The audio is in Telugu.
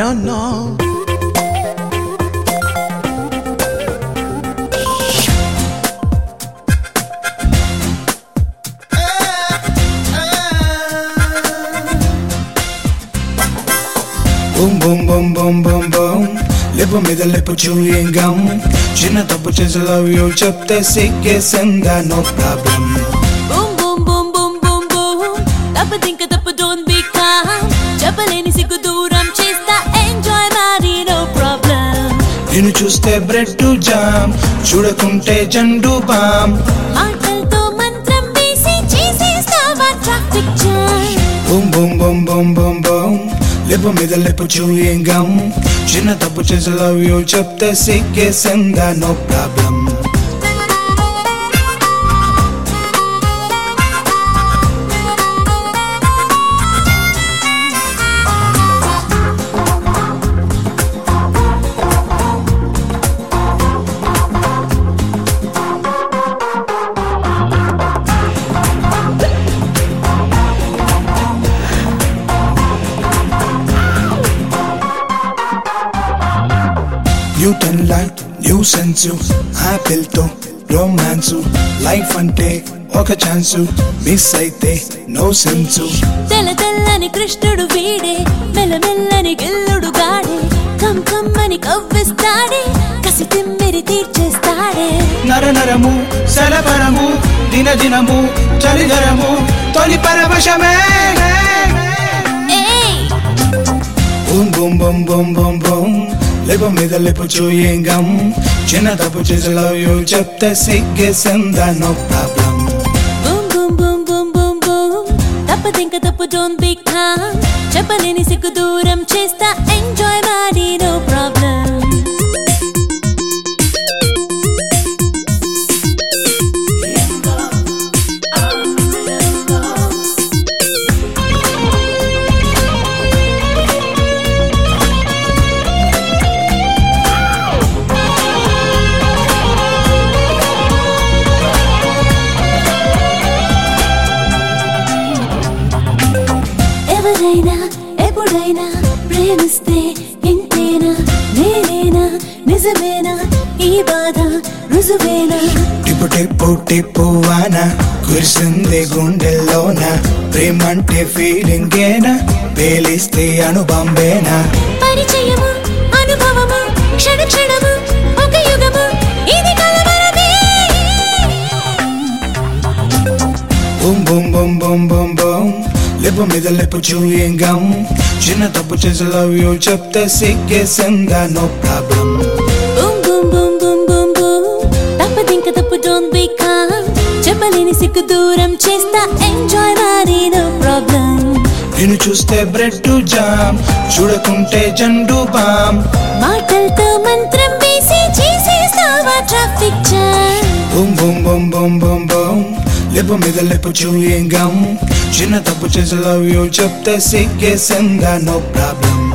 no. Boom boom boom boom boom boom. Lipo మీద లిప్పు chewing gum. చిన్న తప్పు చేసి love you చెప్తే సిగ్గేసిందా no problem. Boom boom boom boom boom boom. తప్పదింక తప్పు don't be calm. చెప్పలేని సిగ్గు దూరం చేస్తా enjoy మరి no problem. నిన్ను చూస్తే బ్రెడ్ టు జామ్, చూడకుంటే జండు బామ్. మాటలతో మంత్రం వేసి చేసేస్తావా traffic jam. Boom boom boom boom boom boom. Lip మీద లిప్పు chewing gum. చిన్న తప్పు చేసి love you చెప్తే సిగ్గేసిందా no problem. Newton light new sense, apple తో రొమాన్సు. లైఫ్ అంటే ఒక ఛాన్సు, మిస్ అయితే నో సెన్సు. తెల్ల తెల్లని కృష్ణుడు వీడే, మెల్లమెల్లని గిల్లుడు గాడే. కమ్ కమ్మని కవ్విస్తాడే, కసి తిమ్మిరి తీర్చేస్తాడే. నర నరము సలపరము, దిన దినము చలిధరము, తొలి పరవశమే. Boom boom boom boom boom boom. Lip మీద లిప్పు chewing gum. చిన్న తప్పు చేసి love you చెప్తే సిగ్గేసిందా no problem. Boom boom boom boom boom boom. తప్పదింక తప్పు don't be calm. చెప్పలేని సిగ్గు దూరం చేస్తా enjoy మరి no problem. ఎవరైనా ఎప్పుడైనా ప్రేమిస్తే ఇంతేనా, నేనేనా నిజమేనా, ఈ బాధ రుజువేనా. టిప్పు టిప్పు టిప్పు వాన కురిసింది గుండెల్లోన. ప్రేమంటే ఫీలింగ్ ఏనా, పేలిస్తే అనుబంబేనా. పరిచయము అనుభవము క్షణ క్షణము ఒక యుగము, ఇది కలవరమే. Boom boom boom boom boom boom. Lip మీద లిప్పు chewing gum. చిన్న తప్పు చేసి love you చెప్తే సిగ్గేసిందా no problem. Boom boom boom boom boom boom. తప్పదింక తప్పు don't be calm. చెప్పలేని సిగ్గు దూరం చేస్తా enjoy మరి no problem. నిన్ను చూస్తే బ్రెడ్ టు జామ్, చూడకుంటే జండు బామ్. మాటలతో మంత్రం వేసి చేసేస్తావా traffic jam. Boom boom boom boom boom boom. Lip మీద లిప్పు chewing gum. చిన్న తప్పు చేసి love you చెప్తే సిగ్గేసిందా no problem.